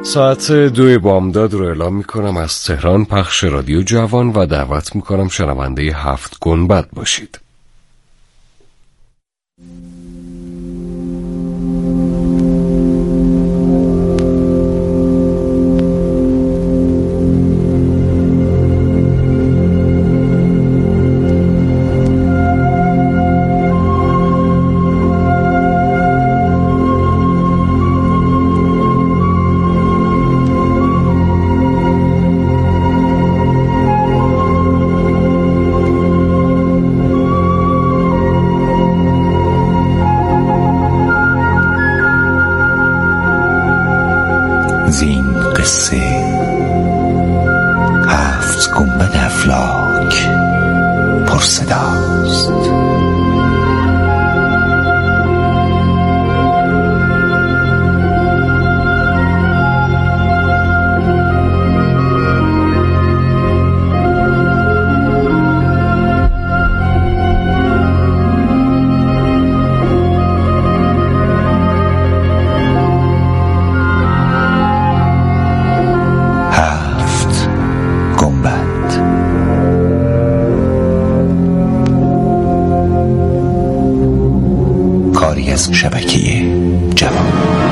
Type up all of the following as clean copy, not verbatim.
ساعت 2 بامداد رو اعلام میکنم از تهران، پخش رادیو جوان، و دعوت میکنم شنونده 7 گنبد باشید. زین قصه 7 گنبد افلاک پرصداست. از شبکه جوان.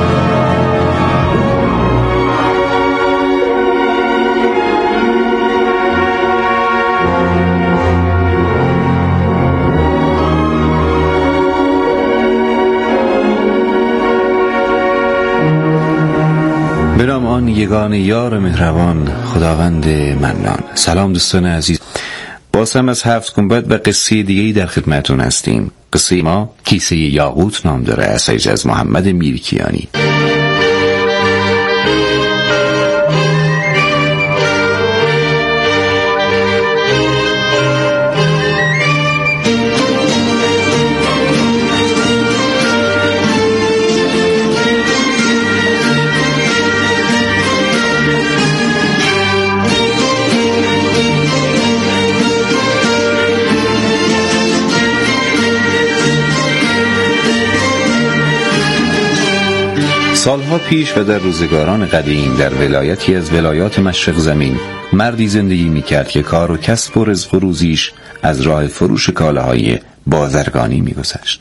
به نام آن یگان یار مهربان، خداوند منان. سلام دوستان عزیز، باز هم از 7 گنبد و قصه دیگه‌ای در خدمتتون هستیم. قصه ما کیسه یاقوت نام داره، اثری از محمد میرکیانی. سالها پیش و در روزگاران قدیم در ولایتی از ولایات مشرق زمین مردی زندگی میکرد که کار و کسب و رزق و روزیش از راه فروش کالاهای بازرگانی میگذشت.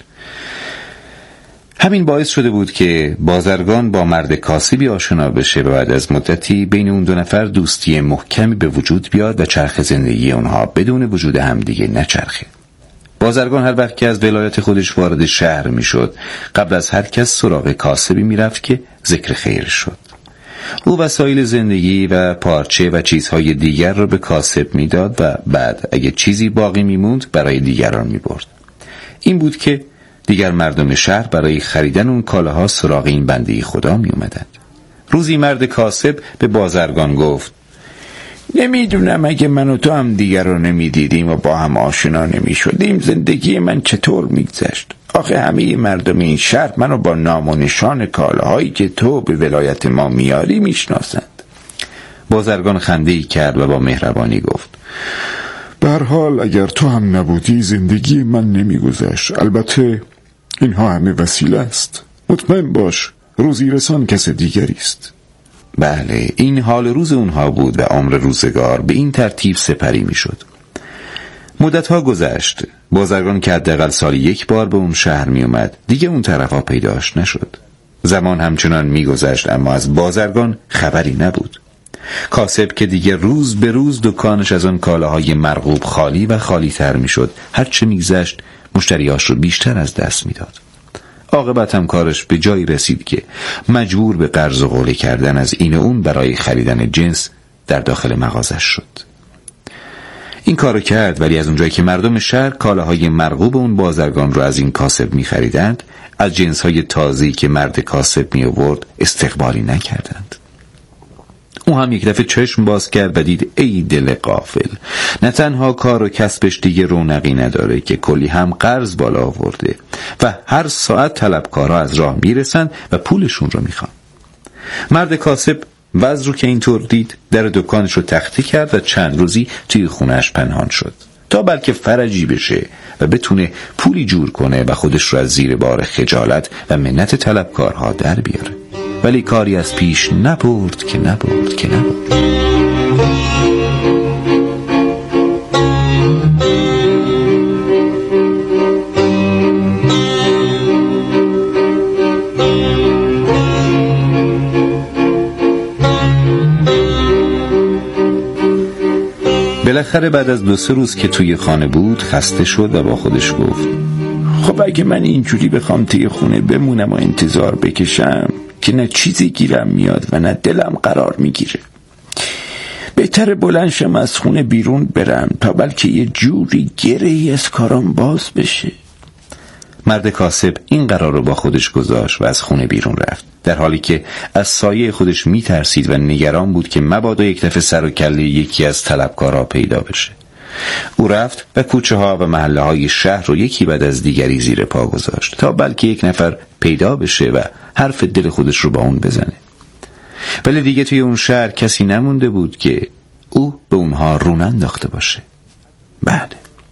همین باعث شده بود که بازرگان با مرد کاسبی آشنا بشه و بعد از مدتی بین اون دو نفر دوستی محکمی به وجود بیاد و چرخ زندگی اونها بدون وجود همدیگه نچرخه. بازرگان هر وقت که از ولایت خودش وارد شهر میشد، قبل از هر کس سراغ کاسبی میرفت که ذکر خیر شد. او وسایل زندگی و پارچه و چیزهای دیگر را به کاسب میداد و بعد اگه چیزی باقی میموند برای دیگران میبرد. این بود که دیگر مردم شهر برای خریدن اون کالاها سراغ این بنده خدا میومدند. روزی مرد کاسب به بازرگان گفت: نمیدونم اگه من و تو هم دیگر رو نمیدیدیم و با هم آشنا نمیشدیم زندگی من چطور میگذشت. آخه همه مردم این شهر منو با نام و نشان کالاهایی که تو به ولایت ما میاری میشناسند. بازرگان خنده‌ای کرد و با مهربانی گفت: به هر حال اگر تو هم نبودی زندگی من نمیگذشت. البته اینها همه وسیله است. مطمئن باش روزی رسان کس دیگری است. بله، این حال روز اونها بود و عمر روزگار به این ترتیب سپری می شد. مدتها گذشت. بازرگان که حداقل سالی 1 بار به اون شهر می اومد دیگه اون طرفا پیداش نشد. زمان همچنان می گذشت اما از بازرگان خبری نبود. کاسب که دیگه روز به روز دکانش از آن کالاهای مرغوب خالی و خالی تر می شد، هرچه می گذشت مشتریاش رو بیشتر از دست می داد. عاقبت هم کارش به جایی رسید که مجبور به قرض و قوله کردن از این و اون برای خریدن جنس در داخل مغازش شد. این کارو کرد، ولی از اونجایی که مردم شهر کالاهای مرغوب اون بازرگان رو از این کاسب می خریدند، از جنسهای تازه‌ای که مرد کاسب می آورد استقبالی نکردند. او هم یک دفعه چشم باز کرد و دید ای دل غافل، نه تنها کار و کسبش دیگه رونقی نداره که کلی هم قرض بالا آورده و هر ساعت طلبکارا از راه میرسن و پولشون رو میخوان. مرد کاسب وضع رو که اینطور دید در دکانش رو تخته کرد و چند روزی توی خونهش پنهان شد تا بلکه فرجی بشه و بتونه پولی جور کنه و خودش رو از زیر بار خجالت و منت طلبکارها در بیاره. ولی کاری از پیش نبرد که نبرد. بالاخره بعد از 2-3 روز که توی خانه بود خسته شد و با خودش گفت خب اگه من اینجوری بخوام توی خونه بمونم و انتظار بکشم که نه چیزی گیرم میاد و نه دلم قرار میگیره، بهتره بلند شم از خونه بیرون برم تا بلکه یه جوری گره‌ای از کارام باز بشه. مرد کاسب این قرار رو با خودش گذاشت و از خونه بیرون رفت، در حالی که از سایه خودش میترسید و نگران بود که مبادا یک دفعه سر و کله یکی از طلبکارها پیدا بشه. او رفت و کوچه ها و محله های شهر رو یکی بعد از دیگری زیر پا گذاشت تا بلکه یک نفر پیدا بشه و حرف دل خودش رو با اون بزنه. ولی دیگه توی اون شهر کسی نمونده بود که او به اونها رو ننداخته باشه. بله،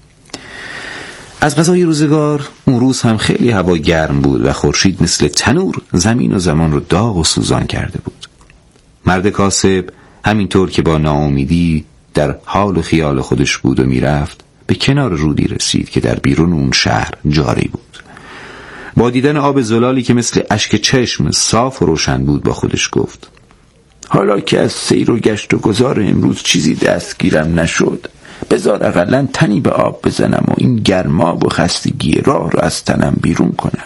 از قضای روزگار اون روز هم خیلی هوا گرم بود و خورشید مثل تنور زمین و زمان رو داغ و سوزان کرده بود. مرد کاسب همینطور که با ناامیدی در حال و خیال خودش بود و میرفت، به کنار رودی رسید که در بیرون اون شهر جاری بود. با دیدن آب زلالی که مثل اشک چشم صاف و روشن بود با خودش گفت حالا که از سیر و گشت و گذار امروز چیزی دستگیرم نشد، بذار اقلن تنی به آب بزنم و این گرماب و خستگی راه رو از تنم بیرون کنم.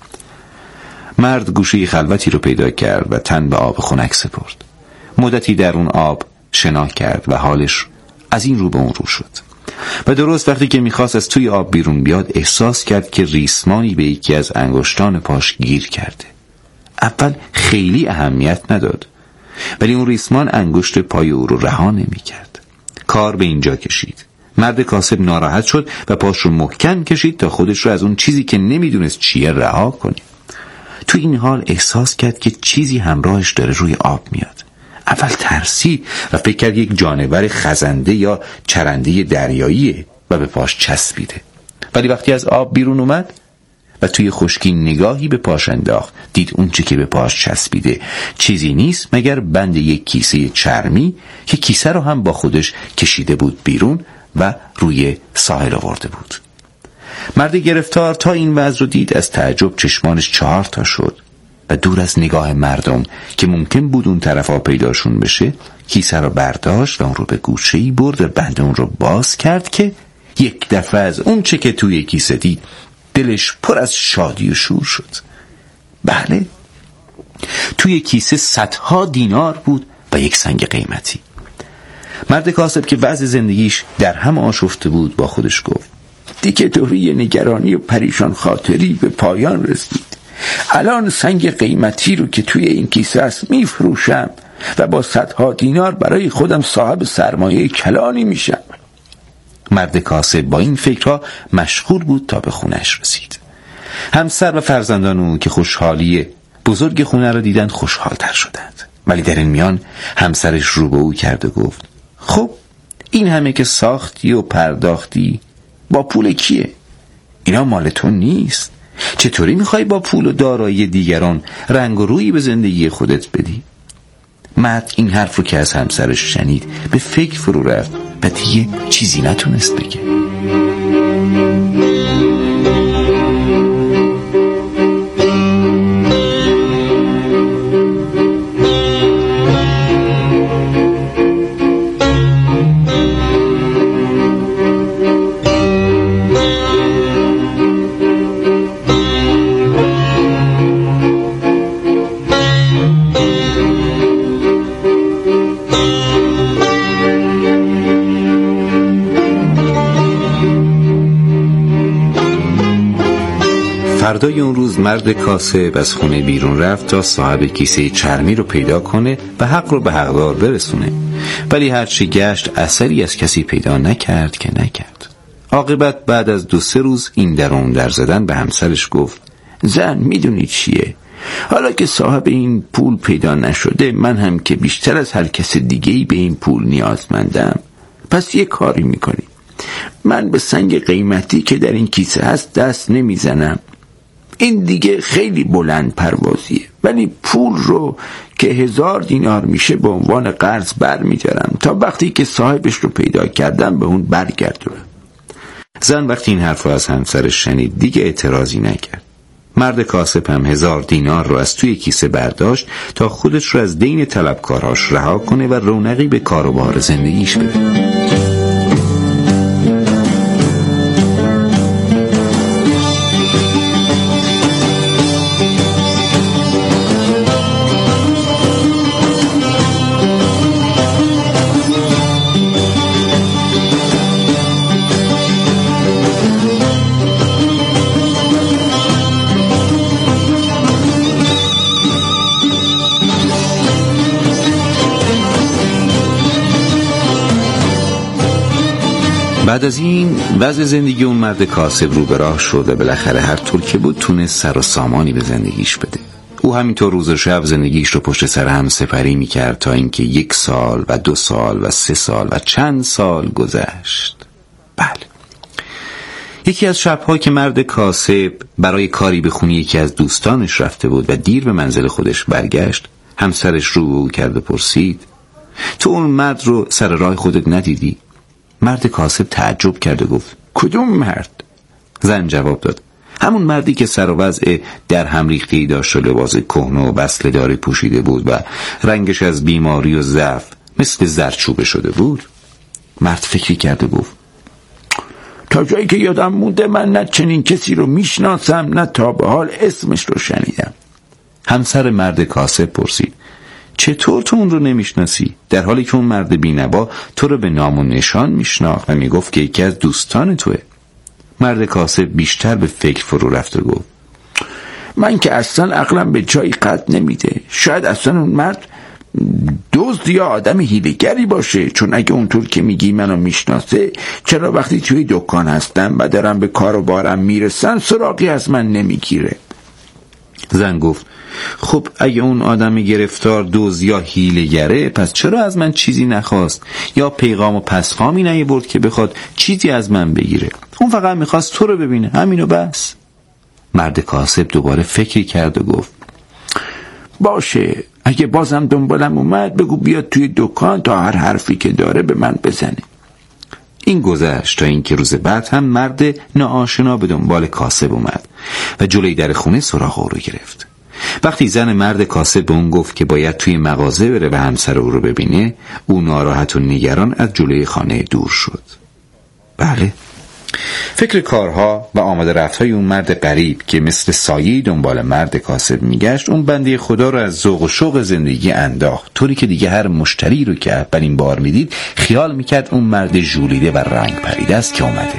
مرد گوشه خلوتی رو پیدا کرد و تن به آب خنک سپرد. مدتی در اون آب شنا کرد و حالش از این رو به اون رو شد و درست وقتی که میخواست از توی آب بیرون بیاد احساس کرد که ریسمانی به یکی از انگشتان پاش گیر کرده. اول خیلی اهمیت نداد، ولی اون ریسمان انگشت پای او رو رها نمی‌کرد. کار به اینجا کشید. مرد کاسب ناراحت شد و پاش رو محکم کشید تا خودش رو از اون چیزی که نمیدونست چیه رها کنه. تو این حال احساس کرد که چیزی همراهش داره روی آب میاد. اول ترسید و فکر کرد یک جانور خزنده یا چرنده دریاییه و به پاش چسبیده. ولی وقتی از آب بیرون اومد و توی خشکی نگاهی به پاش انداخت، دید اون چی که به پاش چسبیده چیزی نیست مگر بند یک کیسه چرمی که کیسه رو هم با خودش کشیده بود بیرون و روی ساحل آورده بود. مرد گرفتار تا این وضع رو دید از تعجب چشمانش 4 تا شد و دور از نگاه مردم که ممکن بود اون طرفا پیداشون بشه، کیسه رو برداشت و اون رو به گوشه‌ای برد و بند اون رو باز کرد که یک دفعه از اون چه که توی کیسه دید دلش پر از شادی و شور شد. بله، توی کیسه 100 دینار بود و یک سنگ قیمتی. مرد کاسب که وضع زندگیش در هم آشفته بود با خودش گفت دیگه دوری نگرانی و پریشان خاطری به پایان رسید. الان سنگ قیمتی رو که توی این کیسه است میفروشم و با 100 دینار برای خودم صاحب سرمایه کلانی میشم. مرد کاسب با این فکرها مشغول بود تا به خونش رسید. همسر و فرزندان او که خوشحالی بزرگ خونه را دیدند خوشحالتر شدند، ولی در این میان همسرش رو به او کرد و گفت خب این همه که ساختی و پرداختی با پول کیه؟ اینا مال تو نیست. چطوری میخوای با پول و دارایی دیگران رنگ و رویی به زندگی خودت بدی؟ مرد این حرف رو که از همسرش شنید به فکر فرو رفت و دیگه چیزی نتونست بگه. فردای اون روز مرد کاسب از خونه بیرون رفت تا صاحب کیسه چرمی رو پیدا کنه و حق رو به حقدار برسونه، ولی هرچی گشت اثری از کسی پیدا نکرد. عاقبت بعد از 2-3 روز این در اون در زدن به همسرش گفت زن میدونی چیه؟ حالا که صاحب این پول پیدا نشده، من هم که بیشتر از هر کس دیگه‌ای به این پول نیازمندم. پس یه کاری میکنی، من به سنگ قیمتی که در این کیسه هست دست نمیزنم این دیگه خیلی بلند پروازیه، ولی پول رو که 1000 دینار میشه به عنوان قرض بر میدارم تا وقتی که صاحبش رو پیدا کردم به اون برگردونم. زن وقتی این حرف رو از همسرش شنید دیگه اعتراضی نکرد. مرد کاسب هم 1000 دینار رو از توی کیسه برداشت تا خودش رو از دین طلبکاراش رها کنه و رونقی به کار و بار زندگیش بده. بعد از این وضع زندگی اون مرد کاسب رو به راه شد و بالاخره هر طور که بود تونست سر و سامانی به زندگیش بده. او همینطور روز و شب زندگیش رو پشت سر هم سپری میکرد تا اینکه 1 سال و 2 سال و 3 سال و چند سال گذشت. بله، یکی از شبها که مرد کاسب برای کاری به خونه یکی از دوستانش رفته بود و دیر به منزل خودش برگشت، همسرش رو به او کرد و پرسید: تو اون مرد رو سر راه خودت ندیدی؟ مرد کاسب تعجب کرد و گفت: کدوم مرد؟ زن جواب داد: همون مردی که سر و وضع در هم ریخته‌ای داشت و لباس کهنه و بسله‌داری پوشیده بود و رنگش از بیماری و ضعف مثل زرچوبه شده بود. مرد فکری کرد و گفت: تا جایی که یادم مونده من نه چنین کسی رو میشناسم نه تا به حال اسمش رو شنیدم. همسر مرد کاسب پرسید: چطور تو اون رو نمیشناسی؟ در حالی که اون مرد بینوا تو رو به نام و نشان میشناخت و میگفت که یکی از دوستان توه. مرد کاسب بیشتر به فکر فرو رفت و گفت: من که اصلا عقلم به جایی قد نمیده. شاید اصلا اون مرد دزد یا آدم هیله‌گری باشه، چون اگه اونطور که میگی منو میشناسه چرا وقتی توی دکان هستم و دارم به کار و بارم میرسن سراغی از من نمیگیره؟ زن گفت: خب اگه اون آدم گرفتار دزد یا هیله‌گره پس چرا از من چیزی نخواست یا پیغام و پسخامی نیاورد که بخواد چیزی از من بگیره؟ اون فقط میخواست تو رو ببینه، همینو بس. مرد کاسب دوباره فکری کرد و گفت: باشه، اگه بازم دنبالم اومد بگو بیاد توی دکان تا هر حرفی که داره به من بزنه. این گذشت تا اینکه روز بعد هم مرد ناآشنا به دنبال کاسب اومد و جلوی در خونه سراغ او رو گرفت. وقتی زن مرد کاسب به اون گفت که باید توی مغازه بره و همسر او رو ببینه، او ناراحت و نگران از جلوی خانه دور شد. بله، فکر کارها و آمده رفتهای اون مرد غریب که مثل سایه‌ای دنبال مرد کاسب میگشت اون بنده خدا رو از ذوق و شوق زندگی انداخت، طوری که دیگه هر مشتری رو که اولین بار میدید خیال میکرد اون مرد ژولیده و رنگ پریده است که اومده.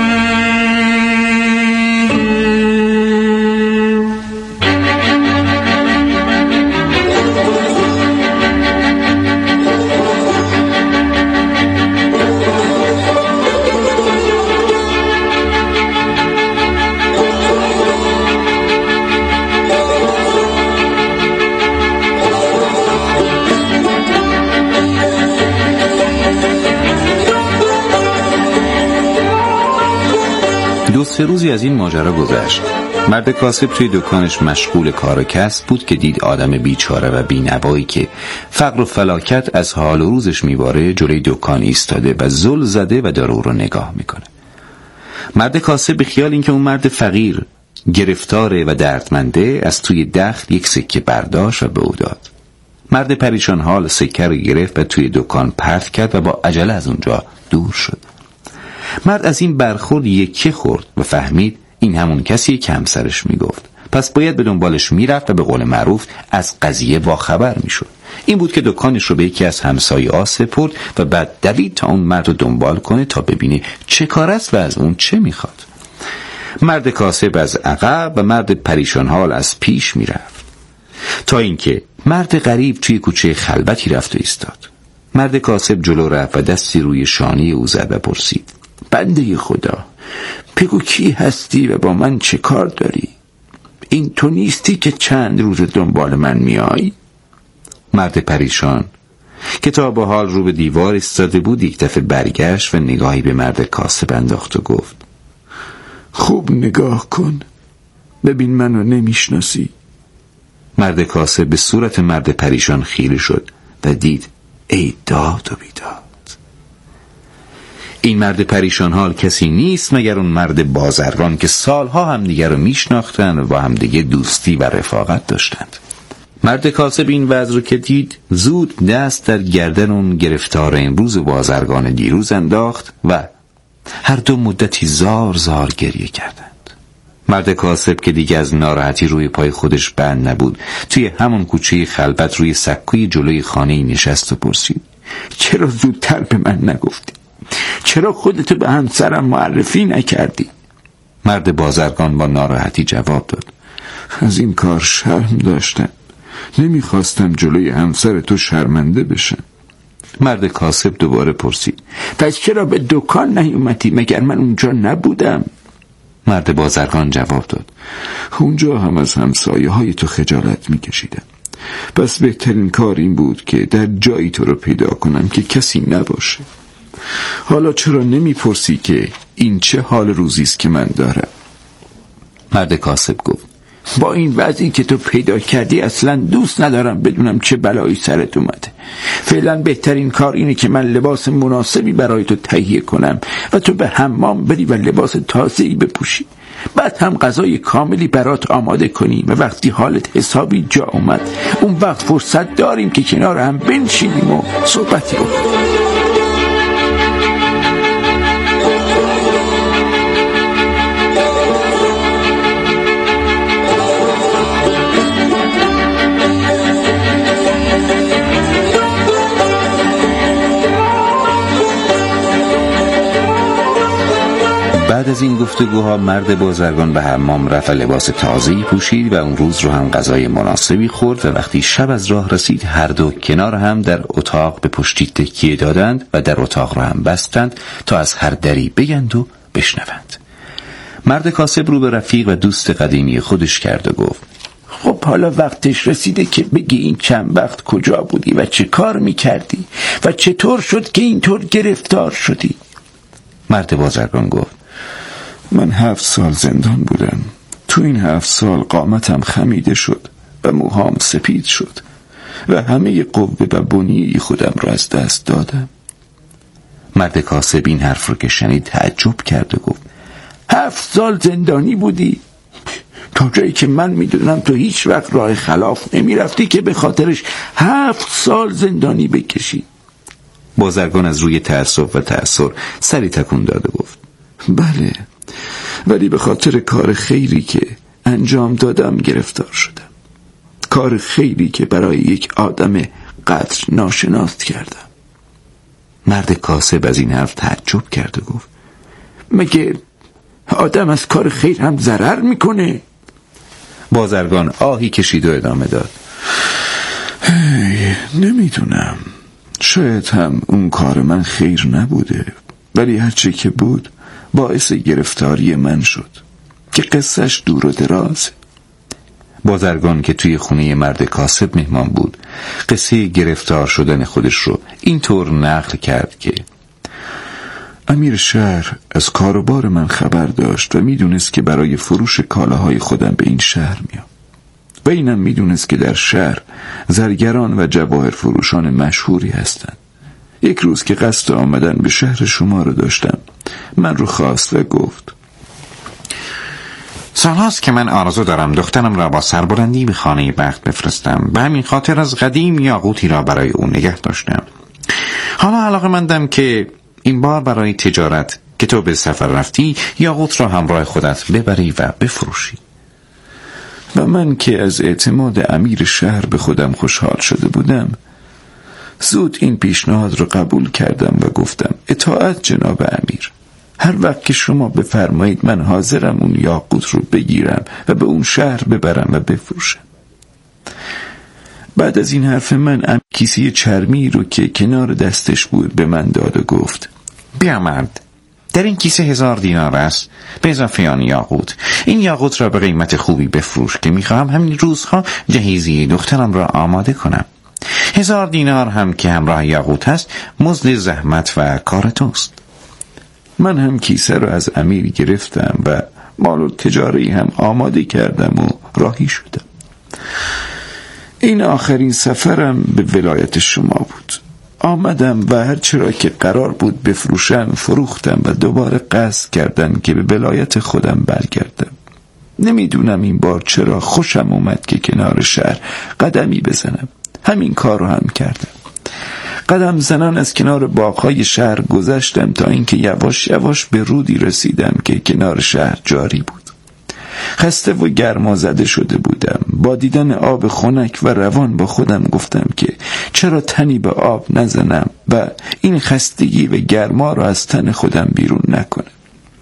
سه روزی از این ماجرا گذشت. مرد کاسب توی دکانش مشغول کار و کسب بود که دید آدم بیچاره و بینوایی که فقر و فلاکت از حال و روزش میباره جلوی دکان ایستاده و زل زده و داره او رو نگاه میکنه. مرد کاسب به خیال اینکه اون مرد فقیر گرفتاره و دردمنده از توی دخل 1 سکه برداشت و به او داد. مرد پریشان حال سکه رو گرفت و توی دکان پرت کرد و با عجله از اونجا دور شد. مرد از این برخورد یکی خورد و فهمید این همون کسیه که همسرش میگفت، پس باید به دنبالش میرفت و به قول معروف از قضیه باخبر میشد. این بود که دکانش رو به یکی از همسایه‌ها سپرد و بعد دوید تا اون مرد رو دنبال کنه تا ببینه چه کار است و از اون چه میخواد. مرد کاسب از عقب و مرد پریشان حال از پیش میرفت تا اینکه مرد غریب توی کوچه خلوتی رفت و ایستاد. مرد کاسب جلو رفت و دستی روی شانه او زد و پرسید: بنده خدا، بگو کی هستی و با من چه کار داری؟ این تو نیستی که چند روز دنبال من میایی؟ مرد پریشان که تا به حال رو به دیوار ایستاده بود یک دفعه برگشت و نگاهی به مرد کاسب انداخت و گفت: خوب نگاه کن، ببین منو نمیشناسی. مرد کاسب به صورت مرد پریشان خیره شد و دید ای داد و بیداد. این مرد پریشان حال کسی نیست مگر اون مرد بازرگان که سالها همدیگر رو میشناختن و با همدیگه دوستی و رفاقت داشتند. مرد کاسب این وضع رو که دید زود دست در گردن اون گرفتار امروز بازرگان دیروز انداخت و هر دو مدتی زار زار گریه کردند. مرد کاسب که دیگه از ناراحتی روی پای خودش بند نبود توی همون کوچه خلبت روی سکوی جلوی خانه نشست و پرسید چرا زودتر به من نگفتی؟ چرا خودتو به همسرم معرفی نکردی؟ مرد بازرگان با ناراحتی جواب داد از این کار شرم داشتم، نمیخواستم جلوی همسر تو شرمنده بشم. مرد کاسب دوباره پرسید پس چرا به دکان نیومدی؟ مگر من اونجا نبودم؟ مرد بازرگان جواب داد اونجا هم از همسایه های تو خجالت میکشیدم، پس بهترین کار این بود که در جایی تو رو پیدا کنم که کسی نباشه. حالا چرا نمیپرسی که این چه حال روزیست که من دارم؟ مرد کاسب گفت با این وضعی که تو پیدا کردی اصلا دوست ندارم بدونم چه بلایی سرت اومده. فعلا بهترین کار اینه که من لباس مناسبی برای تو تهیه کنم و تو به حمام بری و لباس تازه‌ای بپوشی. بعد هم غذای کاملی برات آماده کنیم و وقتی حالت حسابی جا اومد اون وقت فرصت داریم که کنار هم بنشینیم و صحبتی بکنیم. بعد از این گفتگوها مرد بازرگان به حمام رفت، لباس تازه‌ای پوشید و اون روز رو هم غذای مناسبی خورد و وقتی شب از راه رسید هر دو کنار هم در اتاق به پشتی تکیه دادند و در اتاق رو هم بستند تا از هر دری بگند و بشنوند. مرد کاسب رو به رفیق و دوست قدیمی خودش کرد و گفت خب حالا وقتش رسیده که بگی این چند وقت کجا بودی و چه کار میکردی و چطور شد که اینطور گرفتار شدی؟ مرد بازرگان گفت من 7 سال زندان بودم. تو این 7 سال قامتم خمیده شد و موهام سپید شد و همه قوه و بنیه خودم را از دست دادم. مرد کاسب این حرف رو که شنید تعجب کرد و گفت 7 سال زندانی بودی؟ تا جایی که من میدونم تو هیچ وقت راه خلاف نمیرفتی که به خاطرش 7 سال زندانی بکشی. بازرگان از روی تأسف و تأثر سری تکون داد و گفت بله، ولی به خاطر کار خیری که انجام دادم گرفتار شدم. کار خیری که برای یک آدم قدر ناشناس کردم. مرد کاسب از این حرف تعجب کرد و گفت مگه آدم از کار خیر هم ضرر میکنه؟ بازرگان آهی کشید و ادامه داد نمیدونم، شاید هم اون کار من خیر نبوده، ولی هرچه که بود باعث گرفتاری من شد که قصهش دور و دراز. بازرگان که توی خونه مرد کاسب مهمان بود قصه گرفتار شدن خودش رو اینطور نقل کرد که امیر شهر از کاروبار من خبر داشت و میدونست که برای فروش کالاهای خودم به این شهر میام و اینم میدونست که در شهر زرگران و جواهر فروشان مشهوری هستند. یک روز که قصد آمدن به شهر شما رو داشتم من رو خواست و گفت سالهاست که من آرزو دارم دخترم را با سربلندی به خانه بخت بفرستم. به همین خاطر از قدیم یاقوتی را برای او نگه داشتم. حالا علاقه‌مندم که این بار برای تجارت که تو به سفر رفتی یاقوت را همراه خودت ببری و بفروشی. و من که از اعتماد امیر شهر به خودم خوشحال شده بودم زود این پیشنهاد رو قبول کردم و گفتم اطاعت جناب امیر. هر وقت که شما بفرمایید من حاضرم اون یاقوت رو بگیرم و به اون شهر ببرم و بفروشم. بعد از این حرف من کیسه چرمی رو که کنار دستش بود به من داد و گفت بیا مرد، در این کیسه 1000 دینار است به اضافه آن یاقوت. این یاقوت را به قیمت خوبی بفروش که میخواهم همین روزها جهیزیه دخترم را آماده کنم. 1000 دینار هم که همراه یاقوت هست مزد زحمت و کار توست. من هم کیسه رو از امیر گرفتم و مال و تجاری هم آماده کردم و راهی شدم. این آخرین سفرم به ولایت شما بود. آمدم و هر چرا که قرار بود بفروشم فروختم و دوباره قصد کردم که به ولایت خودم برگردم. نمیدونم این بار چرا خوشم اومد که کنار شهر قدمی بزنم. همین کار رو هم کردم. قدم زنان از کنار باغ‌های شهر گذشتم تا اینکه یواش یواش به رودی رسیدم که کنار شهر جاری بود. خسته و گرما زده شده بودم. با دیدن آب خنک و روان با خودم گفتم که چرا تنی به آب نزنم و این خستگی و گرما را از تن خودم بیرون نکنم.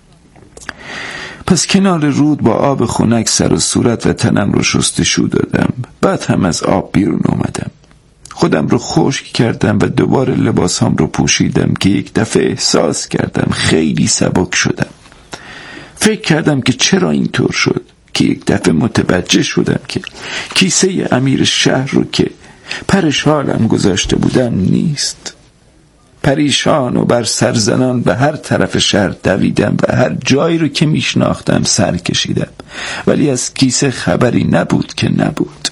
پس کنار رود با آب خنک سر و صورت و تنم رو شستشو دادم. بعد هم از آب بیرون اومدم. خودم رو خشک کردم و دوباره لباسام رو پوشیدم که یک دفعه احساس کردم خیلی سبک شدم. فکر کردم که چرا اینطور شد که یک دفعه متوجه شدم که کیسه امیر شهر رو که پرش حالم گذاشته بودم نیست. پریشان و بر سرزنان به هر طرف شهر دویدم و هر جایی رو که میشناختم سر کشیدم، ولی از کیسه خبری نبود که نبود.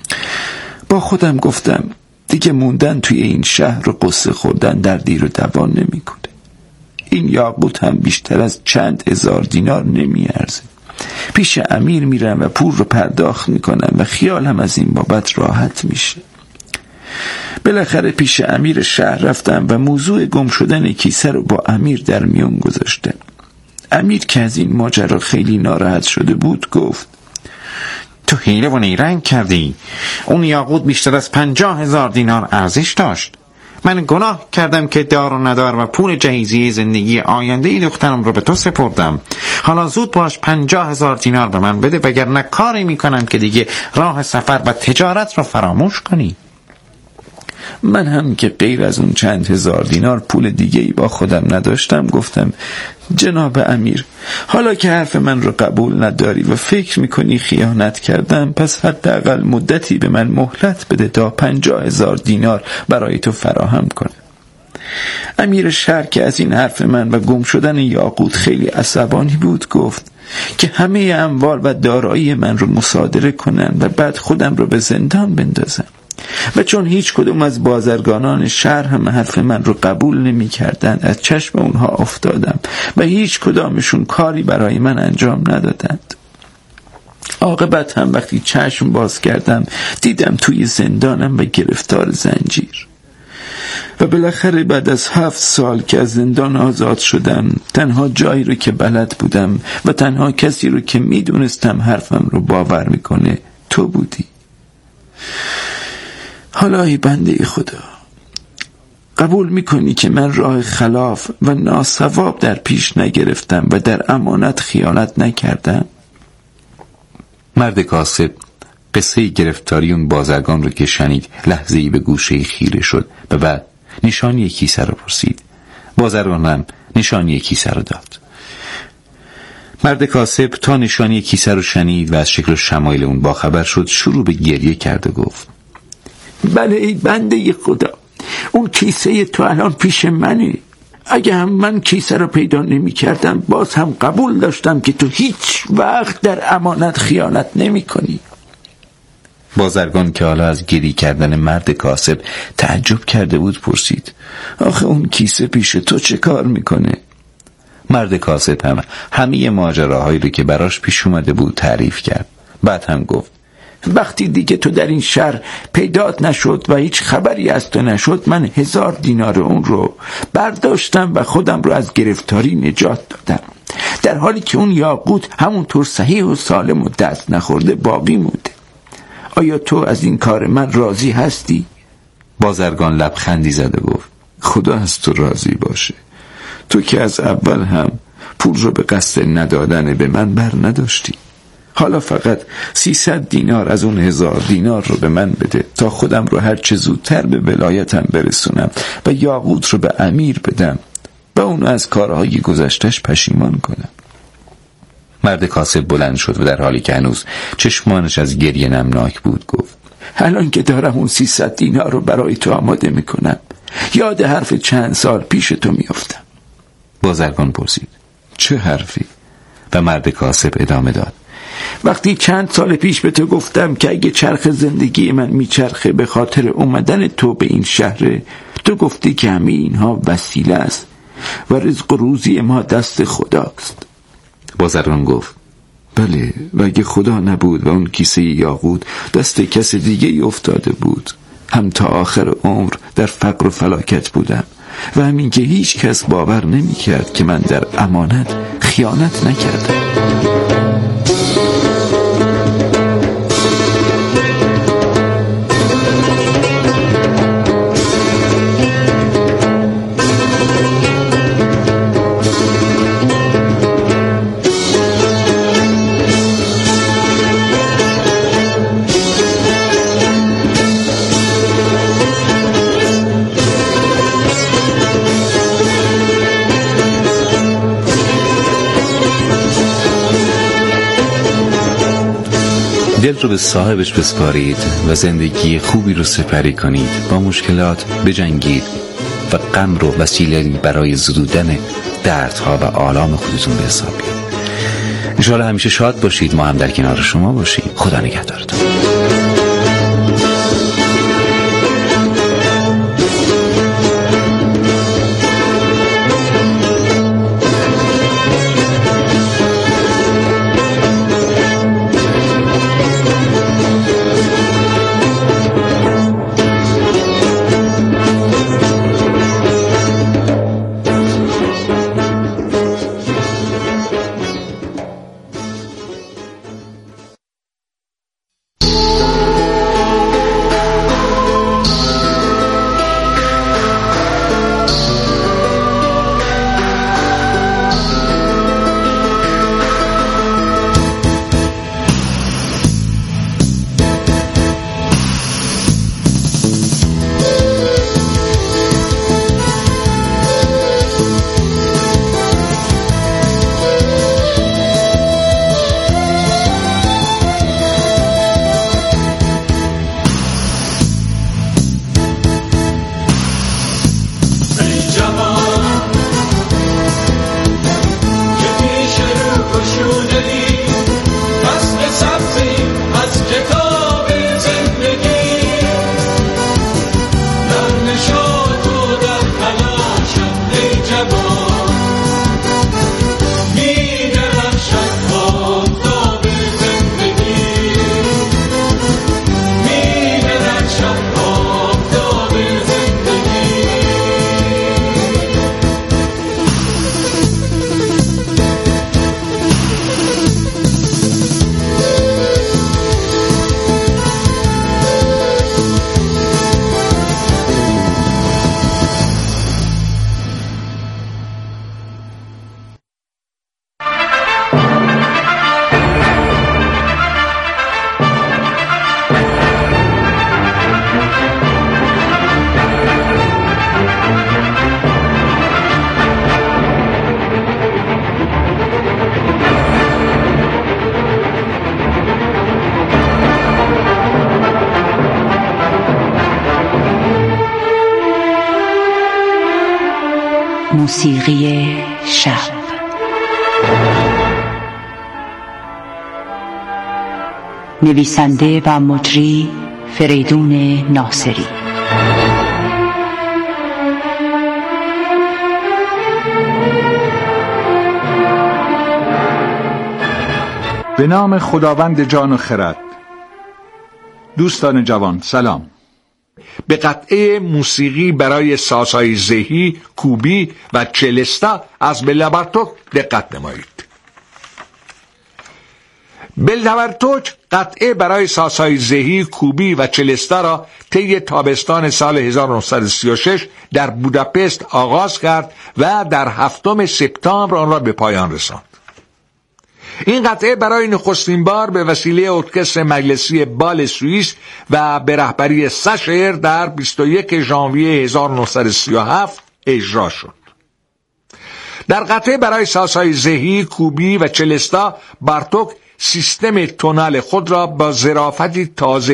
با خودم گفتم دیگه موندن توی این شهر و قصه خوردن دردی رو دوان نمیکنه. این یاقوت هم بیشتر از چند هزار دینار نمیارزه. پیش امیر میرم و پول رو پرداخت میکنم و خیالم از این بابت راحت میشه. بالاخره پیش امیر شهر رفتم و موضوع گم شدن کیسه رو با امیر در میون گذاشتم. امیر که از این ماجرا خیلی ناراحت شده بود گفت تو حیله و نیرنگ کردی. اون یاقوت بیشتر از 50,000 دینار ارزش داشت. من گناه کردم که دار و ندار و پول جهیزیه زندگی آینده ای دخترم رو به تو سپردم. حالا زود باش 50,000 دینار به من بده، وگرنه کاری میکنم که دیگه راه سفر و تجارت رو فراموش کنی. من هم که غیر از اون چند هزار دینار پول دیگه ای با خودم نداشتم گفتم جناب امیر، حالا که حرف من رو قبول نداری و فکر میکنی خیانت کردم، پس حداقل مدتی به من مهلت بده تا 50,000 دینار برای تو فراهم کنم. امیر شهر که از این حرف من و گم شدن یاقوت خیلی عصبانی بود گفت که همه اموال و دارایی من رو مصادره کنن و بعد خودم رو به زندان بندازن. و چون هیچ کدوم از بازرگانان شهر هم حرف من رو قبول نمی کردن، از چشم اونها افتادم و هیچ کدامشون کاری برای من انجام ندادند. عاقبت هم وقتی چشم باز کردم دیدم توی زندانم و گرفتار زنجیر. و بالاخره بعد از 7 سال که از زندان آزاد شدم، تنها جایی رو که بلد بودم و تنها کسی رو که میدونستم حرفم رو باور میکنه تو بودی. حالا ای بنده خدا، قبول میکنی که من راه خلاف و ناصواب در پیش نگرفتم و در امانت خیانت نکردم؟ مرد کاسب قصه گرفتاری اون بازرگان رو که شنید لحظه‌ای به گوشه خیره شد و بعد نشانی کیسه رو پرسید. بازرگانم نشانی کیسه رو داد. مرد کاسب تا نشانی کیسه رو شنید و از شکل و شمایل اون باخبر شد، شروع به گریه کرد و گفت بله ای بنده خدا، اون کیسه تو الان پیش منه. اگه هم من کیسه رو پیدا نمی کردم باز هم قبول داشتم که تو هیچ وقت در امانت خیانت نمی کنی. بازرگان که حالا از گریه کردن مرد کاسب تعجب کرده بود پرسید آخه اون کیسه پیش تو چه کار میکنه؟ مرد کاسب هم همه ماجراهایی رو که براش پیش اومده بود تعریف کرد. بعد هم گفت وقتی دیگه تو در این شهر پیدات نشد و هیچ خبری از تو نشد، من 1000 دینار اون رو برداشتم و خودم رو از گرفتاری نجات دادم، در حالی که اون یاقوت همونطور صحیح و سالم و دست نخورده باقی مونده. آیا تو از این کار من راضی هستی؟ بازرگان لبخندی زد و گفت خدا از تو راضی باشه. تو که از اول هم پول رو به قصد ندادن به من بر نداشتی. حالا فقط 300 دینار از اون 1000 دینار رو به من بده تا خودم رو هر چه زودتر به ولایتم برسونم و یاقوت رو به امیر بدم و اون از کارهای گذشتش پشیمان کنم. مرد کاسب بلند شد و در حالی که هنوز چشمانش از گریه نمناک بود گفت الان که دارم اون 300 دینار رو برای تو آماده میکنم، یاد حرف چند سال پیش تو میافتم. بازرگان پرسید چه حرفی؟ و مرد کاسب ادامه داد: وقتی چند سال پیش به تو گفتم که اگه چرخ زندگی من میچرخه به خاطر اومدن تو به این شهر، تو گفتی که همه اینها وسیله است و رزق و روزی ما دست خداست. بازرگان گفت: بله، و اگه خدا نبود و اون کیسه یاقوت دست کس دیگه ای افتاده بود، هم تا آخر عمر در فقر و فلاکت بودم و همین که هیچ کس باور نمی کرد که من در امانت خیانت نکردم. دل رو به صاحبش بسپارید و زندگی خوبی رو سپری کنید، با مشکلات بجنگید و غم رو وسیله‌ای برای زدودن دردها و آلام خودتون به حساب بیارید. انشاءالله همیشه شاد باشید، ما هم در کنار شما باشیم. خدا نگهدارتون. موسیقی شب. نویسنده و مجری فریدون ناصری. به نام خداوند جان و خرد. دوستان جوان سلام. به قطعه موسیقی برای سازهای زهی، کوبی و چلستا از بلا بارتوک دقت نمایید. بلا بارتوک قطعه برای سازهای زهی، کوبی و چلستا را طی تابستان سال 1936 در بوداپست آغاز کرد و در 7 سپتامبر آن را به پایان رساند. این قطعه برای نخستین بار به وسیله ارکستر مجلسی بال سوئیس و به رهبری ساشر در 21 ژانویه 1937 اجرا شد. در قطعه برای سازهای زهی، کوبی و چلستا، بارتوک سیستم تونال خود را با ظرافتی تازه